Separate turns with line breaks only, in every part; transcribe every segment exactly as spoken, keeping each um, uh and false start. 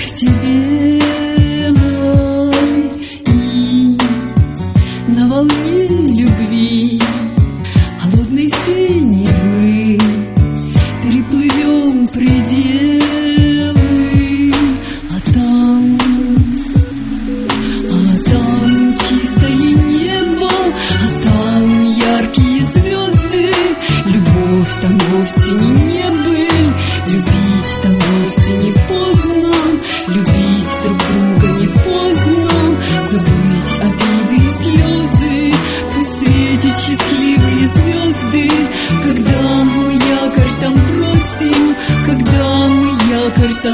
яхте белой и на волне любви холодной синевы переплывем пределы, а там, а там чистое небо, а там яркие звезды. Любовь там вовсе не небыль, любить там вовсе не поздно, любить друг друга не поздно, забыть обиды и слезы. Пусть светят счастливые звезды, когда мы якорь там бросим, когда мы якорь там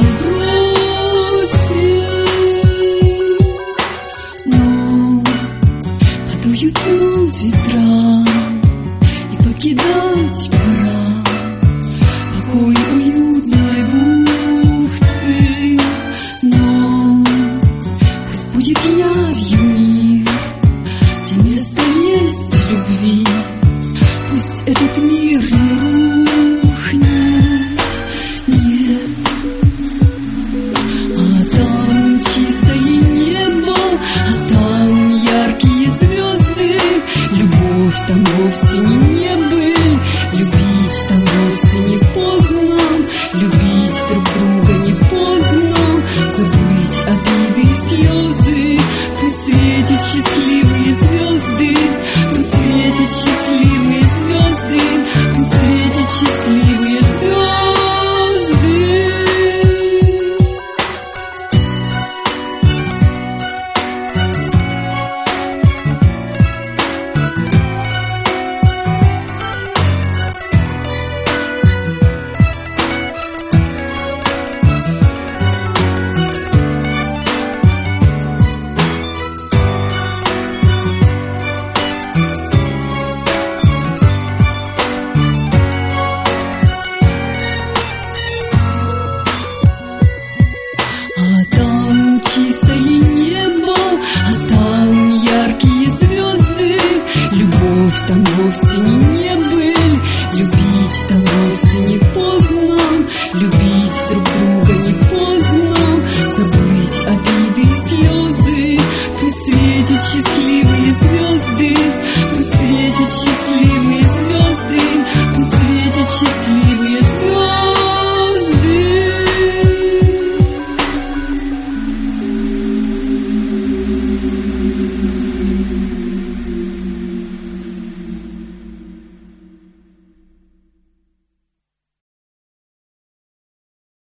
бросим. Но подуют вновь ветра, и покидать пора покой уютной бухты. Но пусть будет явью мир, где место есть любви. Пусть этот мир не рухнет, нет. А там чистое небо, а там яркие звезды. Любовь там вовсе не небыль, любить там вовсе не поздно, любить друг друга не поздно, забыть обиды и слезы. Пусть светят счастливые звезды, пусть светят счастливые звезды, пусть светят счастливые звезды. А там чистое небо, а там яркие звезды. Любовь там вовсе не небыль, любить там вовсе не поздно, любить